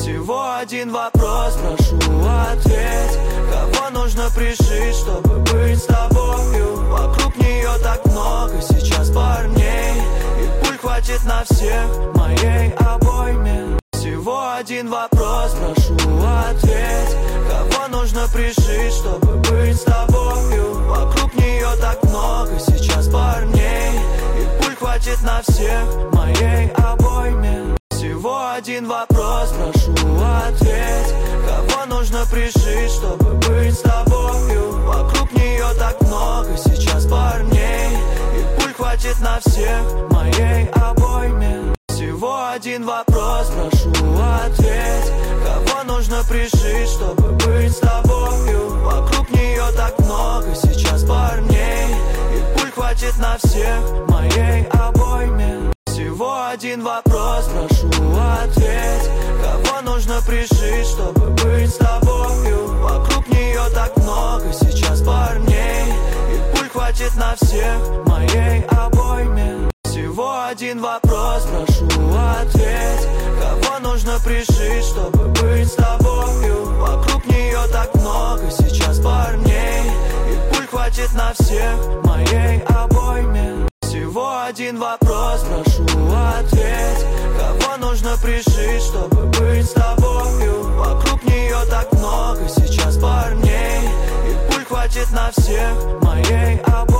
Всего один вопрос, прошу ответь. Кого нужно пришить, чтобы быть с тобою? Вокруг нее так много сейчас парней, и пуль хватит на всех в моей обойме. Всего один вопрос, прошу ответь. Кого нужно пришить, чтобы быть с тобою? Вокруг нее так много сейчас парней, и пуль хватит на всех в моей обойме. Всего один вопрос, прошу ответь. Кого нужно пришить, чтобы быть с тобою? Вокруг нее так много сейчас парней, и пуль хватит на всех в моей обойме. Всего один вопрос, прошу ответь. Кого нужно пришить, чтобы быть с тобою? Вокруг нее так много сейчас парней, и пуль хватит на всех в моей обойме. Всего один вопрос, прошу ответь. Кого нужно пришить, чтобы быть с тобою? Вокруг нее так много сейчас парней, и пуль хватит на всех в моей обойме. Всего один вопрос, прошу ответь. Кого нужно пришить, чтобы быть с тобою? Вокруг нее так много сейчас парней, и пуль хватит на всех в моей обойме. Всего один вопрос, прошу ответь. Кого нужно пришить, чтобы быть с тобою? Вокруг нее так много сейчас парней, и пуль хватит на всех в моей обойме.